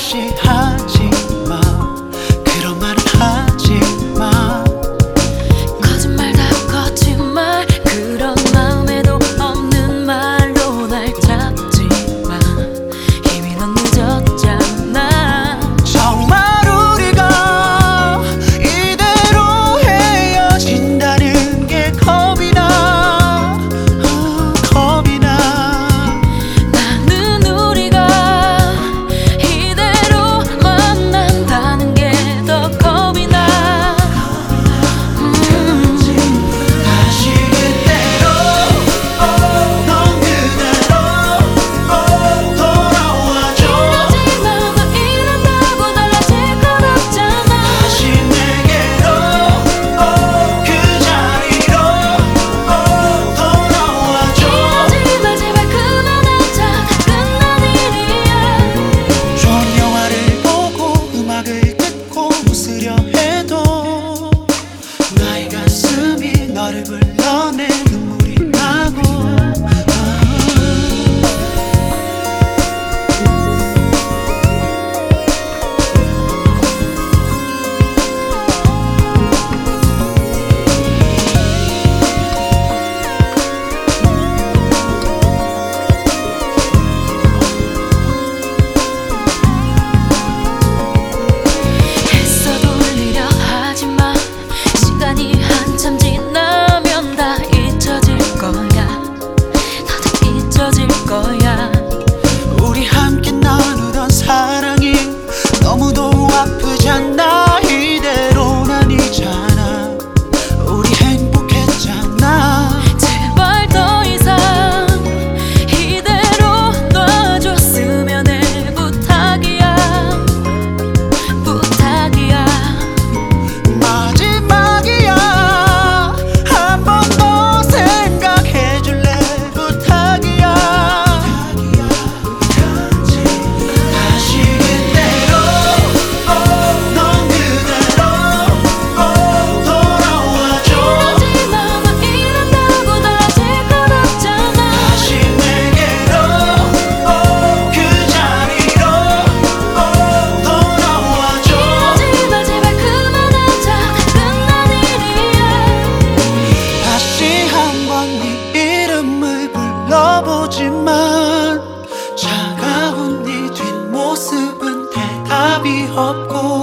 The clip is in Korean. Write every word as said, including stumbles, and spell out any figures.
다시 하지마. 그런 말은 하지마. 거짓말 다 거짓말. 그런 마음에도 없는 말로 날 잡지마. 이미 넌 늦었잖아. 정말 우리가 이대로 헤어진다는 게 겁이 나. 아, 겁이 나. 나는 우리가 이대로 만난다는 게 더 겁이 나. 음. 다시 그대로 넌 그대로 돌아와줘. 이러지마. 너 이런다고 달라질 건 없잖아. 다시 내게로 그 자리로 돌아와줘. 이러지마. 제발 그만하자. 끝난 일이야. 좋은 영화를 보고 음악을 듣고 웃으려 해도 나의 가슴이 너를 불러내 눈물이 나고. 아. 애써 돌리려 하지마. 시간이 한참 지나면 다 잊혀질 거야. 다들 잊혀질 거야. 우리 함께 나누던 사랑이 너무도 아프잖아. 이대로는 아니잖아. 우리 행복했잖아. 제발 더 이상 이대로 놔줬으면 해. 부탁이야. 부탁이야. 마지막이야. 한 번 더 생각해줄래. 부탁이야. 다시 그대로 넌 그대로 돌아와줘. 이러지마. 너 이런다고 달라질 건 없잖아. 다시 내게로 그 자리로 돌아와줘. 이러지마. 제발 그만하자. 끝난 일이야. 다시 한번 네 이름을 불러보지만 차가운 네 뒷모습은 대답이 없고